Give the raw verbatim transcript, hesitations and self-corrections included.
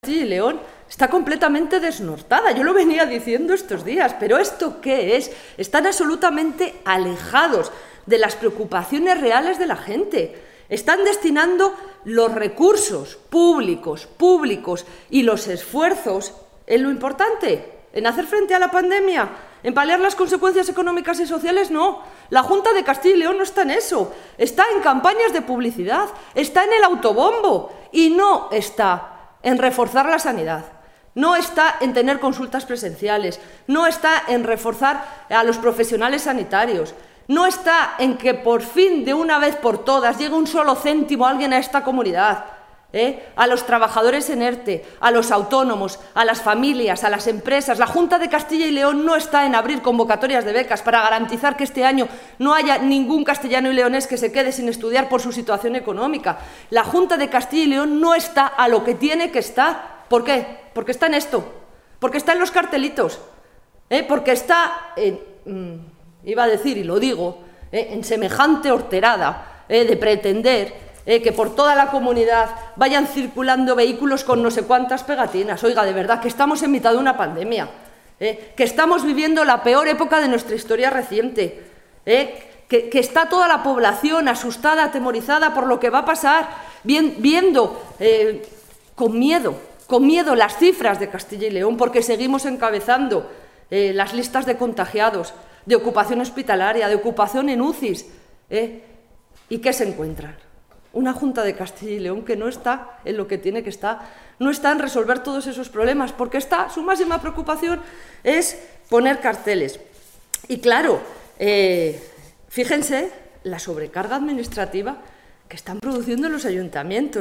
Castilla y León está completamente desnortada. Yo lo venía diciendo estos días, pero ¿esto qué es? Están absolutamente alejados de las preocupaciones reales de la gente. Están destinando los recursos públicos, públicos y los esfuerzos en lo importante, en hacer frente a la pandemia, en paliar las consecuencias económicas y sociales. No, la Junta de Castilla y León no está en eso, está en campañas de publicidad, está en el autobombo y no está en reforzar la sanidad, no está en tener consultas presenciales, no está en reforzar a los profesionales sanitarios, no está en que por fin, de una vez por todas, llegue un solo céntimo a alguien a esta comunidad, ¿eh? a los trabajadores en ERTE, a los autónomos, a las familias, a las empresas. La Junta de Castilla y León no está en abrir convocatorias de becas para garantizar que este año no haya ningún castellano y leonés que se quede sin estudiar por su situación económica. La Junta de Castilla y León no está a lo que tiene que estar. ¿Por qué? Porque está en esto, porque está en los cartelitos, ¿eh? porque está, en, mmm, iba a decir, y lo digo, ¿eh? en semejante horterada ¿eh? de pretender Eh, que por toda la comunidad vayan circulando vehículos con no sé cuántas pegatinas. Oiga, de verdad, que estamos en mitad de una pandemia, eh, que estamos viviendo la peor época de nuestra historia reciente, eh, que, que está toda la población asustada, atemorizada por lo que va a pasar, bien, viendo eh, con miedo, con miedo las cifras de Castilla y León, porque seguimos encabezando eh, las listas de contagiados, de ocupación hospitalaria, de ocupación en U C Is. Eh, ¿Y qué se encuentran? Una Junta de Castilla y León que no está en lo que tiene que estar, no está en resolver todos esos problemas, porque está, su máxima preocupación es poner carteles. Y claro, eh, fíjense la sobrecarga administrativa que están produciendo los ayuntamientos.